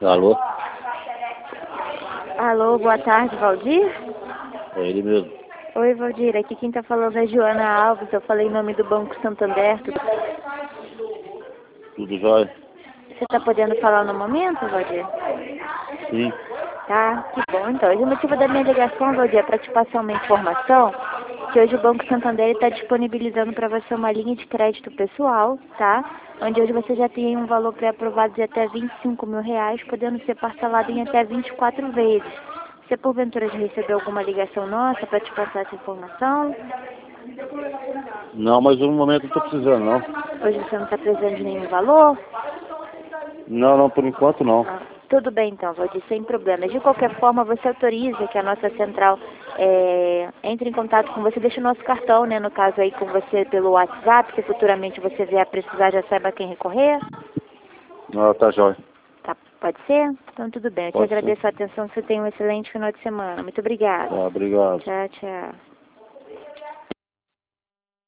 Alô? Alô, boa tarde, Valdir? É ele mesmo. Oi, Valdir, aqui quem tá falando é Joana Alves, eu falei em nome do Banco Santander. Tudo jóia? Você tá podendo falar no momento, Valdir? Sim. Tá, que bom. Então, hoje o motivo da minha ligação, Valdir, é para te passar uma informação que hoje o Banco Santander está disponibilizando para você uma linha de crédito pessoal, tá? Onde hoje você já tem um valor pré-aprovado de até R$ 25.000, podendo ser parcelado em até 24 vezes. Você, porventura, já recebeu alguma ligação nossa para te passar essa informação? Não, mas no momento não tô precisando, não. Hoje você não está precisando de nenhum valor? Não, por enquanto não. Ah, tudo bem então, Valdir, sem problemas. De qualquer forma, você autoriza que a nossa central entre em contato com você, deixa o nosso cartão, né, no caso aí com você pelo WhatsApp, se futuramente você vier a precisar, já saiba a quem recorrer? Ah, tá jóia. Tá, pode ser? Então tudo bem, eu te Pode ser. agradeço a atenção, você tenha um excelente final de semana. Muito obrigada. Tá, obrigado. Tchau, tchau.